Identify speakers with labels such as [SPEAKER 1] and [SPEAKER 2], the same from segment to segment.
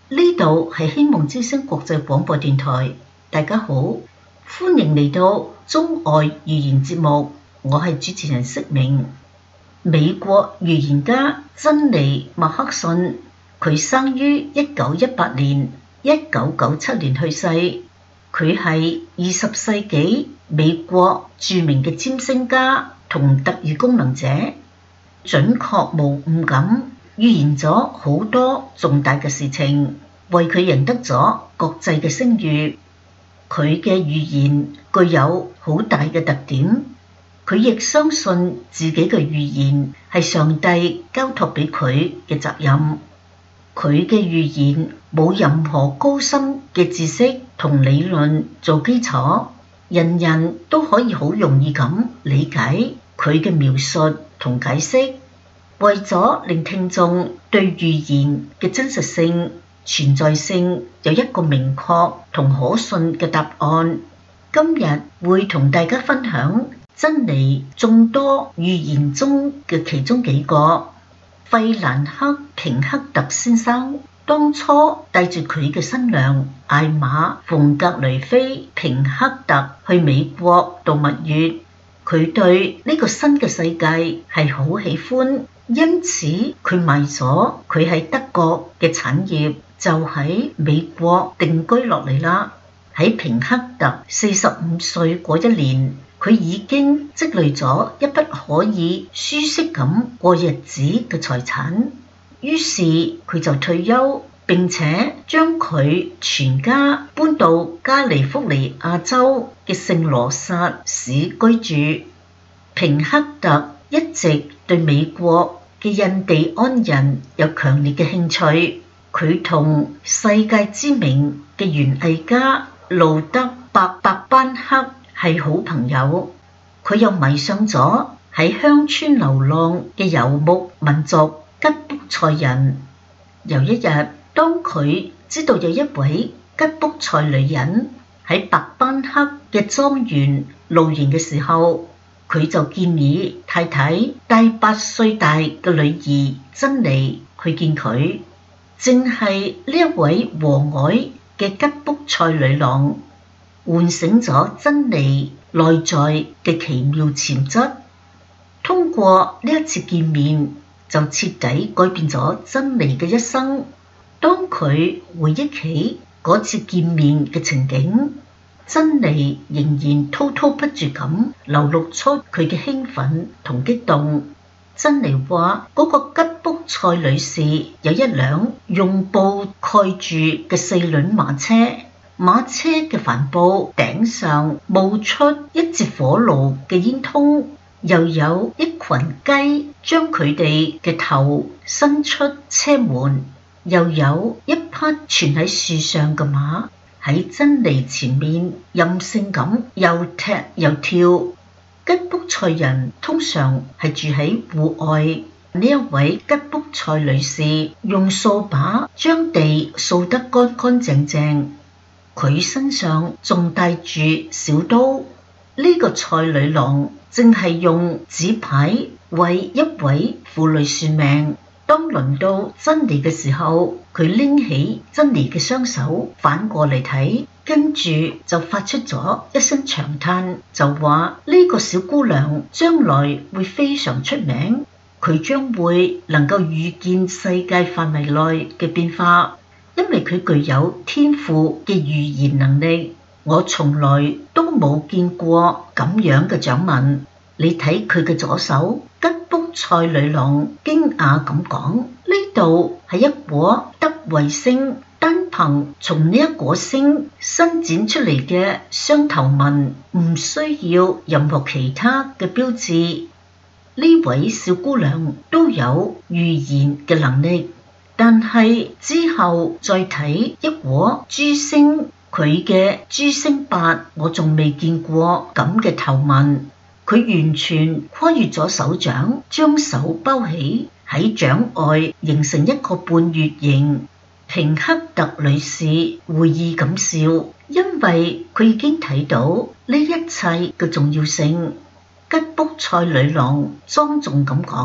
[SPEAKER 1] 呢度係希望之聲國際廣播電台，大家好，歡迎嚟到中外預言節目，我係主持人釋明。美國預言家珍妮麥克遜，佢生於1918年，1997年去世。佢係20世紀美國著名嘅占星家同特異功能者，準確無誤咁預言咗好多重大嘅事情，為佢贏得咗國際嘅聲譽。佢嘅預言具有好大嘅特點，佢亦相信自己嘅預言係上帝交託俾佢嘅責任。佢嘅預言冇任何高深嘅知識同理論做基礎，人人都可以好容易咁理解佢嘅描述同解釋。為咗令聽眾對預言嘅真實性、存在性有一個明確同可信嘅答案，今日會同大家分享珍妮眾多預言中嘅其中幾個。費蘭克·平克特先生當初帶住佢嘅新娘艾瑪·馮格雷菲·平克特去美國度蜜月，佢對呢個新嘅世界係好喜歡，因此佢賣咗佢喺德國嘅產業，就喺美國定居落嚟啦。喺平克特45歲嗰一年，佢已經積累咗一筆可以舒適咁過日子嘅財產，於是佢就退休，並且將佢全家搬到加利福尼亞州嘅聖羅薩市居住。平克特一直對美國嘅印第安人有強烈嘅興趣，佢同世界知名嘅園藝家路德伯伯班克係好朋友，佢又迷上咗喺鄉村流浪嘅游牧民族吉卜賽人。有一日，當佢知道有一位吉卜賽女人喺伯班克嘅莊園露營嘅時候，佢就建議太太帶8歲大嘅女兒珍妮去見佢。正係呢一位和藹嘅吉卜賽女郎喚醒咗珍妮內在嘅奇妙潛質，通過呢一次見面就徹底改變咗珍妮嘅一生。當佢回憶起嗰次見面嘅情景，珍妮仍然滔滔不絕咁流露出佢嘅興奮同激動。珍妮話嗰個吉卜賽女士有一輛用布蓋住嘅4輪馬車，馬車嘅帆布頂上冒出一截火爐嘅煙通，又有一群雞將佢哋嘅頭伸出車門，又有一匹存喺樹上嘅馬喺珍妮前面任性咁又踢又跳。吉卜賽人通常係住喺戶外，呢一位吉卜賽女士用掃把將地掃得乾乾淨淨，佢身上仲帶住小刀。呢個賽女郎正係用紙牌為一位婦女算命。當輪到珍妮嘅時候，佢拎起珍妮嘅雙手反過嚟睇，跟住就發出咗一聲長嘆，就話呢個小姑娘將來會非常出名，佢將會能夠預見世界範圍內嘅變化，因為佢具有天賦嘅預言能力。我從來都冇見過咁樣嘅掌紋。你睇佢嘅左手。吉卜賽女郎驚訝咁講，呢度係一顆德衛星，單憑從呢一顆星伸展出嚟嘅雙頭紋，唔需要任何其他嘅標誌。呢位小姑娘都有預言嘅能力，但係之後再睇一顆珠星，佢嘅珠星8我仲未見過咁嘅頭紋。佢完全跨越咗手掌，將手包起喺掌外，形成一個半月形。平克特女士會意咁笑，因為佢已經睇到呢一切嘅重要性。吉卜賽女郎莊重咁講，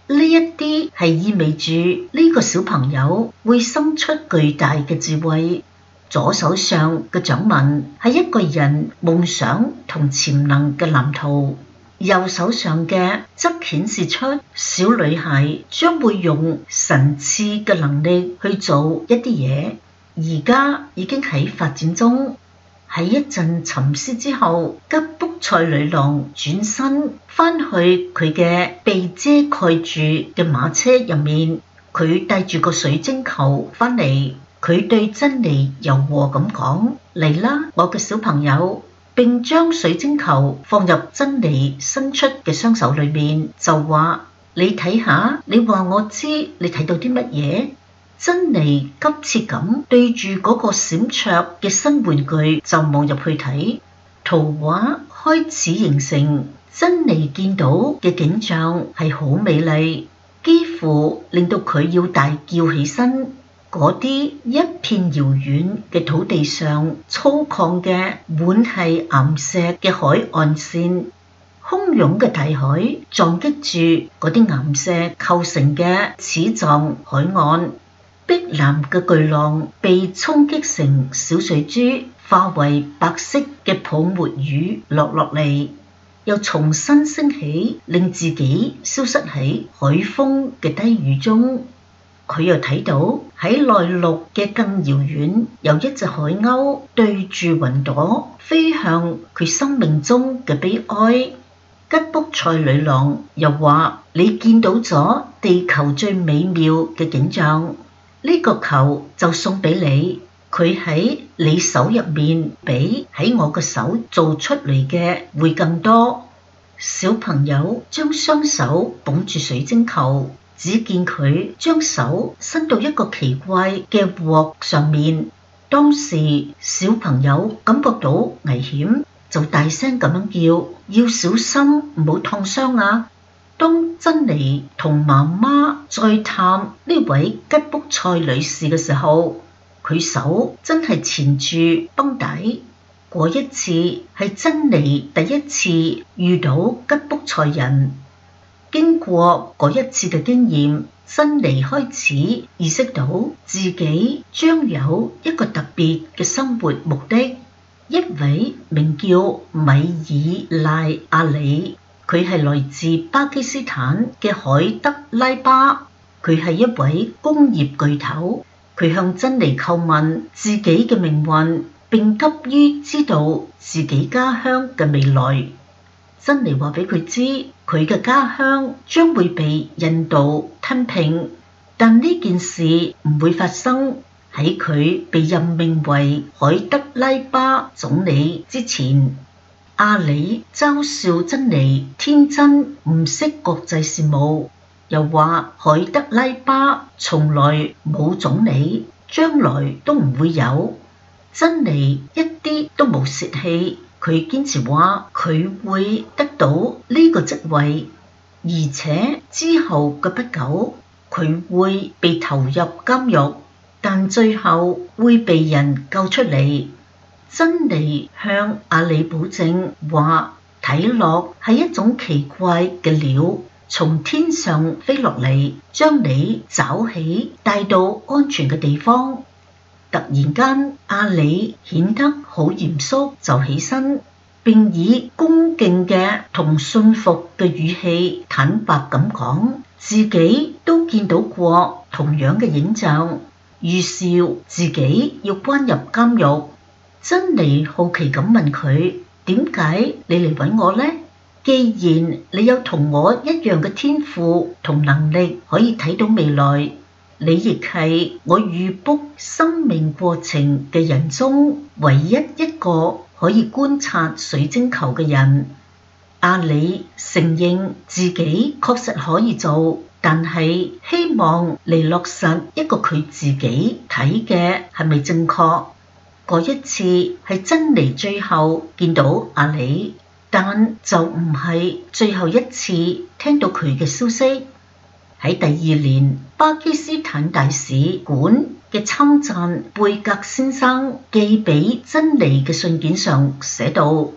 [SPEAKER 1] 呢一啲係意味住呢個小朋友會生出巨大嘅智慧。左手上嘅掌紋係一個人夢想同潛能嘅藍圖，右手上嘅則顯示出小女孩將會用神賜嘅能力去做一啲嘢，而家已經喺發展中。喺一陣沉思之後，吉卜賽女郎轉身返去佢嘅被遮蓋住嘅馬車入面，佢帶住個水晶球返嚟，佢對珍妮柔和咁講：嚟啦，我嘅小朋友，並將水晶球放入珍妮伸出嘅雙手裏面，就話：你睇下，你話我知你睇到啲乜嘢？珍妮急切咁對住嗰個閃爍嘅新玩具就望入去睇，圖畫開始形成。珍妮見到嘅景象係好美麗，幾乎令到佢要大叫起身。嗰啲一片遙遠嘅土地上，粗獷嘅滿係岩石嘅海岸線，洶湧嘅大海撞擊住嗰啲岩石構成嘅齒狀海岸。碧藍嘅巨浪被衝擊成小水珠，化為白色嘅泡沫雨落嚟，又重新升起，令自己消失喺海風嘅低語中。佢又睇到喺內陸嘅更遙遠，有一隻海鷗對住雲朵飛向佢生命中嘅悲哀。吉卜賽女郎又話：你見到咗地球最美妙嘅景象。呢個球就送俾你，佢喺你手入面比喺我嘅手做出嚟嘅會更多。小朋友將雙手捧住水晶球，只見佢將手伸到一個奇怪嘅鑊上面。當時小朋友感覺到危險，就大聲咁樣叫：要小心，唔好燙傷啊！當珍妮同媽媽再探呢位吉卜賽女士嘅時候，佢手真係纏住繃帶。嗰一次係珍妮第一次遇到吉卜賽人。經過嗰一次嘅經驗，珍妮開始意識到自己將有一個特別嘅生活目的。一位名叫米爾賴阿里，佢係來自巴基斯坦嘅海德拉巴，佢係一位工業巨頭。佢向珍妮叩問自己嘅命運，並急於知道自己家鄉嘅未來。珍妮話俾佢知，佢嘅家鄉將會被印度吞併，但呢件事唔會發生喺佢被任命為海德拉巴總理之前。阿里嘲笑珍妮天真唔識國際事務，又話海德拉巴從來冇總理，將來都唔會有。珍妮一啲都冇泄氣，佢堅持話佢會得到呢個職位，而且之後嘅不久佢會被投入監獄，但最後會被人救出嚟。珍妮向阿里保證話，睇落係一種奇怪嘅鳥從天上飛落嚟，將你抓起帶到安全嘅地方。突然間，阿里顯得好嚴肅，就起身，並以恭敬嘅同信服嘅語氣坦白咁講，自己都見到過同樣嘅影像，預兆自己要關入監獄。珍妮好奇咁問佢：點解你嚟揾我呢？既然你有同我一樣嘅天賦同能力，可以睇到未來，你亦係我預卜生命過程嘅人中唯一一個可以觀察水晶球嘅人。阿里承認自己確實可以做，但係希望嚟落實一個佢自己睇嘅係咪正確。嗰一次係珍妮最後見到阿里，但就唔係最後一次聽到佢嘅消息。喺第二年，巴基斯坦大使館嘅參贊貝格先生寄俾珍妮嘅信件上寫道：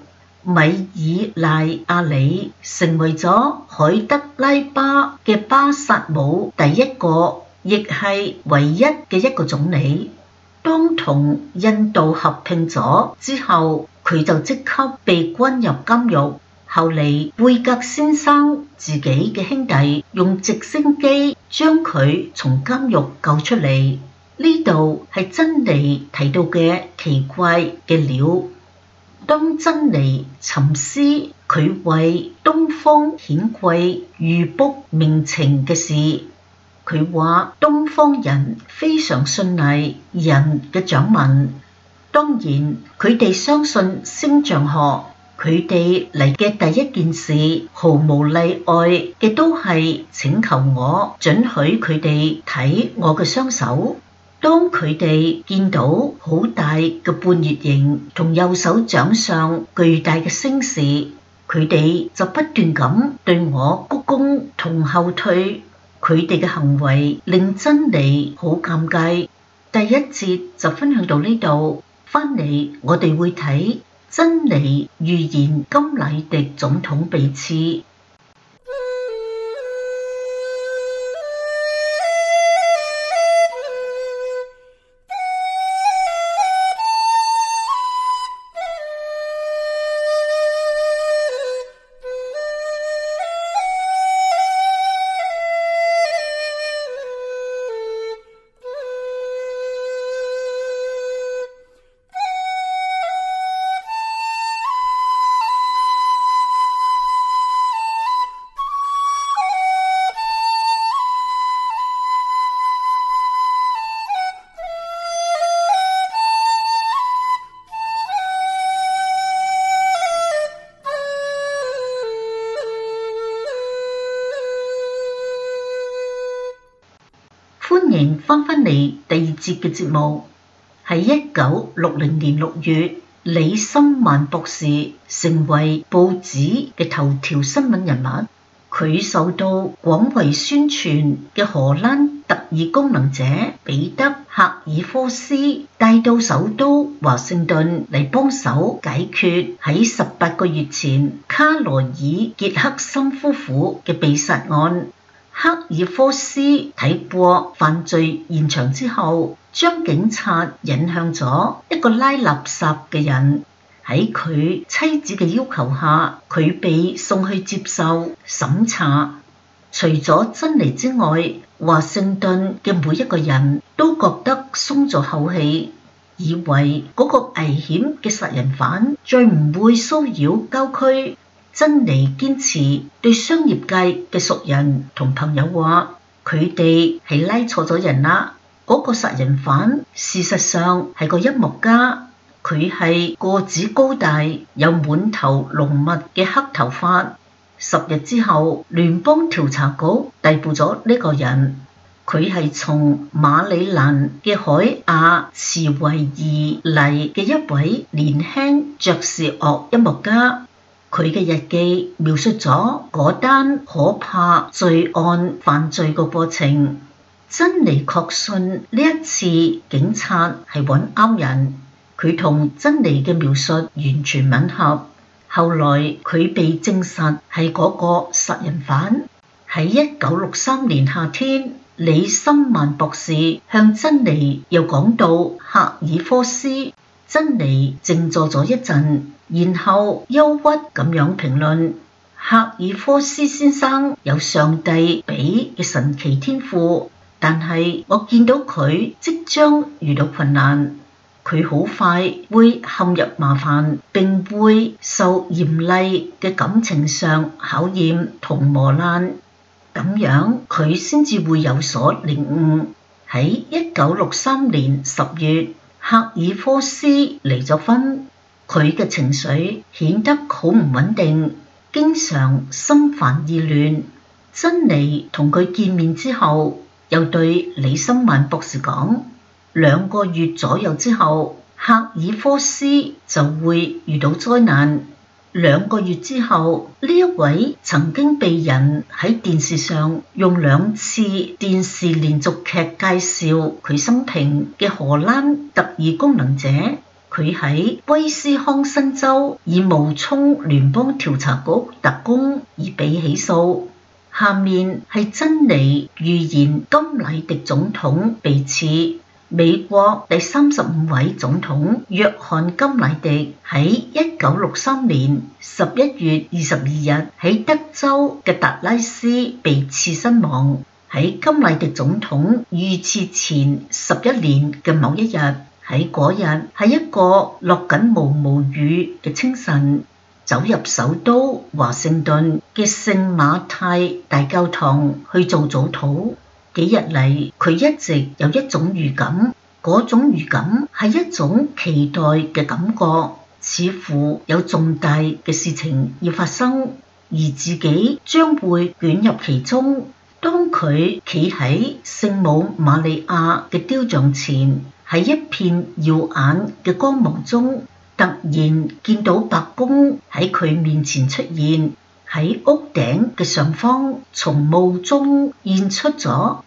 [SPEAKER 1] 米爾賴阿里成為咗海德拉巴嘅巴薩姆第一個，亦係唯一嘅一個總理。當同印度合併咗之後，佢就即刻被關入監獄。後嚟貝格先生自己嘅兄弟用直升機將佢從監獄救出嚟。呢度係珍妮提到嘅奇怪嘅料。當珍妮沉思佢為東方顯貴預卜命程嘅事，佢話東方人非常信賴人嘅掌紋，當然佢哋相信星象學。佢哋嚟嘅第一件事，毫無例外嘅都係請求我准許佢哋睇我嘅雙手。當佢哋見到好大嘅半月形同右手掌上巨大嘅星時，佢哋就不斷咁對我鞠躬同後退。佢哋嘅行為令珍妮好尷尬。第一節就分享到呢度，翻嚟我哋會睇珍妮預言甘迺迪總統被刺。歡迎翻返嚟第二節嘅節目。喺1960年6月，李森曼博士成為報紙嘅頭條新聞人物。佢受到廣為宣傳嘅荷蘭特異功能者彼得·赫爾科斯帶到首都華盛頓嚟幫手解決喺18個月前卡羅爾·傑克森夫婦嘅被殺案。赫爾科斯睇過犯罪現場之後，將警察引向咗一個拉垃圾嘅人。喺佢妻子嘅要求下，佢被送去接受審查。除咗珍妮之外，華盛頓嘅每一個人都覺得鬆咗口氣，以為嗰個危險嘅殺人犯再唔會騷擾郊區。珍妮堅持對商業界嘅熟人同朋友話，佢哋係拉錯咗人啦。嗰個殺人犯事實上係個音樂家，佢係個子高大，有滿頭濃密嘅黑頭髮。10日之後，聯邦調查局逮捕咗呢個人。佢係從馬里蘭嘅海亞茨維爾嚟嘅一位年輕爵士樂音樂家。佢嘅日記描述咗嗰單可怕罪案犯罪嘅過程。珍妮確信呢一次警察係揾啱人，佢同珍妮嘅描述完全吻合。後來佢被證實係嗰個殺人犯。喺1963年夏天，李森曼博士向珍妮又講到赫爾科斯。珍妮靜坐咗一陣，然後憂鬱咁樣評論：赫爾科斯先生有上帝俾嘅神奇天賦，但係我見到佢即將遇到困難，佢好快會陷入麻煩，並會受嚴厲嘅感情上考驗同磨難，咁樣佢先至會有所領悟。喺1963年10月，赫爾科斯離咗婚，佢嘅情緒顯得好唔穩定，經常心煩意亂。珍妮同佢見面之後，又對李森曼博士講，2個月左右之後，赫爾科斯就會遇到災難。2個月之後，呢一位曾經被人喺電視上用2次電視連續劇介紹佢生平嘅荷蘭特異功能者， 佢喺威斯康辛州以冒充聯邦調查局特工而被起訴。下面係珍妮預言甘迺迪總統被刺。美國第35位總統約翰甘迺迪喺1963年11月22日喺德州嘅達拉斯被刺身亡。喺甘迺迪總統遇刺前11年嘅某一日，喺嗰日係一個落緊毛雨嘅清晨，走入首都華盛頓嘅聖馬太大教堂去做早禱。幾日嚟，佢一直有一種預感，嗰種預感係一種期待嘅感覺，似乎有重大嘅事情要發生，而自己將會捲入其中。當佢企喺聖母瑪利亞嘅雕像前，喺一片耀眼嘅光芒中，突然見到白宮喺佢面前出現，喺屋頂嘅上方，從霧中現出咗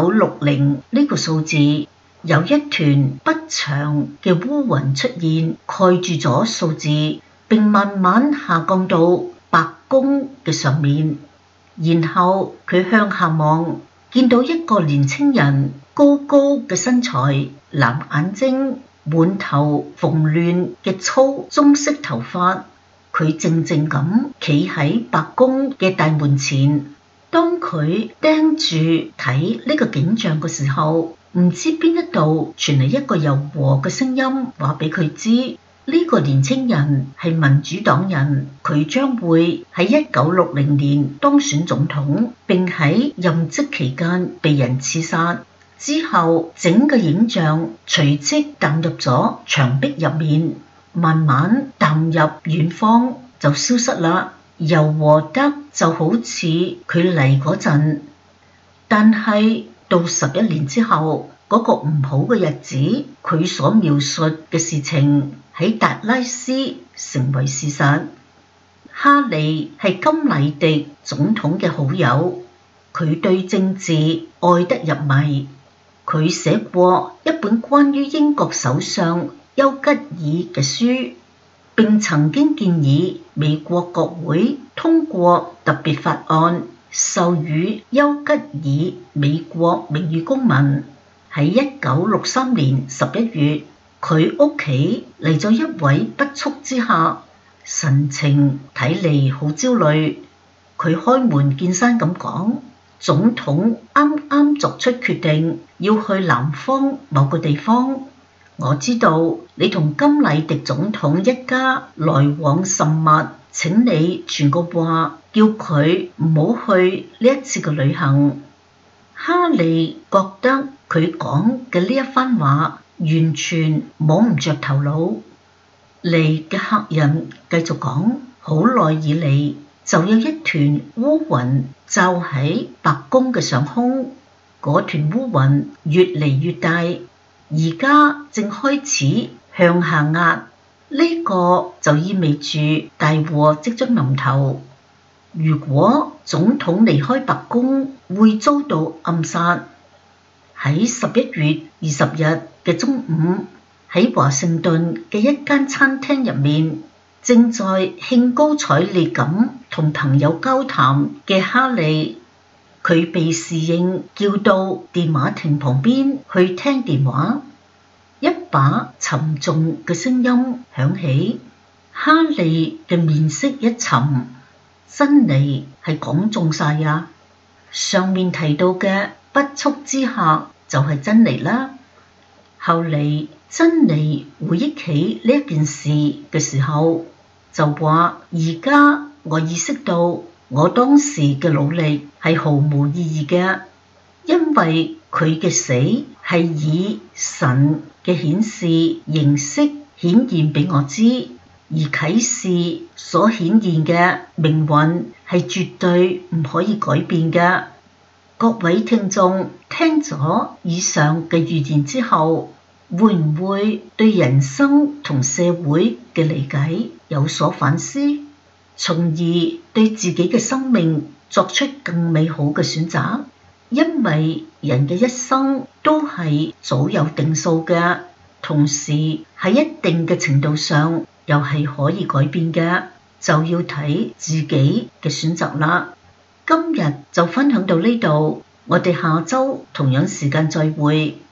[SPEAKER 1] 1960呢個數字，有一團不長嘅烏雲出現，蓋住咗數字，並慢慢下降到白宮嘅上面。然後佢向下望，見到一個年輕人，高高嘅身材，藍眼睛，滿頭蓬亂嘅粗棕色頭髮。佢靜靜咁企喺白宮嘅大門前。當佢盯住睇呢個景象嘅時候，唔知邊一度傳嚟一個柔和嘅聲音，話俾佢知呢個年輕人係民主黨人，佢將會喺1960年當選總統，並喺任職期間被人刺殺。之後整個影像隨即淡入咗牆壁入面，慢慢淡入遠方就消失啦，柔和得就好似佢嚟嗰陣。但係到11年之後，嗰個唔好嘅日子，佢所描述嘅事情喺達拉斯成為事實。哈利係甘迺迪總統嘅好友，佢對政治愛得入迷。佢寫過一本關於英國首相丘吉爾嘅書，並曾經建議美國國會通過特別法案，授予丘吉爾美國名譽公民。喺1963年11月，佢屋企嚟咗一位不速之客，神情睇嚟好焦慮。佢開門見山咁講：總統啱啱作出決定，要去南方某個地方。我知道你同甘迺迪總統一家來往甚密，請你傳個話，叫佢唔好去呢一次嘅旅行。哈利覺得佢講嘅呢一番話完全摸唔着頭腦。嚟嘅客人繼續講：好耐以嚟就有一團烏雲罩喺白宮嘅上空，嗰團烏雲越嚟越大，而家正開始向下壓，呢個就意味住大禍即將臨頭。如果總統離開白宮，會遭到暗殺。喺11月20日嘅中午，喺華盛頓嘅一間餐廳入面，正在興高采烈咁同朋友交談嘅哈利，佢被侍應叫到電話亭旁邊去聽電話。一把沉重嘅聲音響起，哈利嘅面色一沉。珍妮係講中晒呀，上面提到嘅不速之客就係珍妮啦。後嚟珍妮回憶起呢一件事嘅時候，就話：而家我意識到我當時嘅努力係毫無意義嘅，因為佢嘅死係以神嘅顯示形式顯現俾我知。而啟示所顯現嘅命運係絕對唔可以改變嘅。各位聽眾聽咗以上嘅預言之後，會唔會對人生同社會嘅理解有所反思，從而對自己嘅生命作出更美好嘅選擇？因為人嘅一生都係早有定數嘅。 同時喺一定嘅程度上又係可以改變嘅，就要睇自己嘅選擇啦。今日就分享到呢度，我哋下週同樣時間再會。